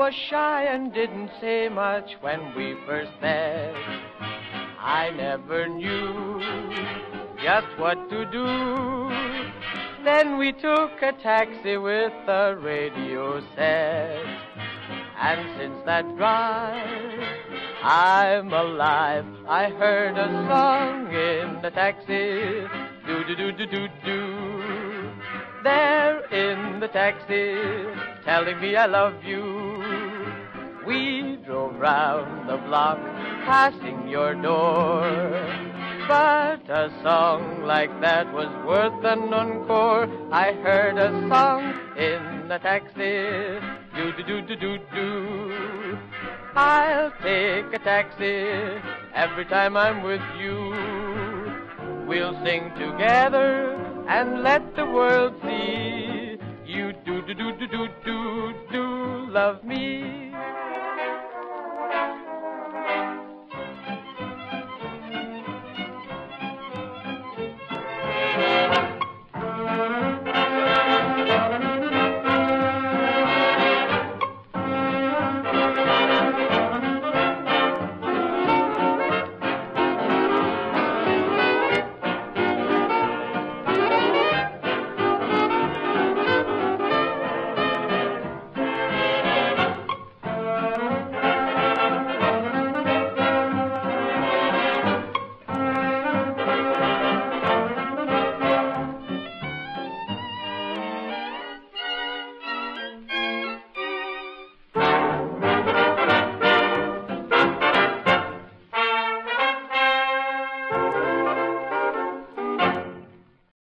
was shy and didn't say much when we first met. I never knew just what to do. Then we took a taxi with a radio set. And since that drive, I'm alive. I heard a song in the taxi. Do-do-do-do-do-do. There in the taxi, telling me I love you. We drove round the block, passing your door. But a song like that was worth an encore. I heard a song in the taxi. Do-do-do-do-do-do. I'll take a taxi every time I'm with you. We'll sing together and let the world see. You do-do-do-do-do-do love me.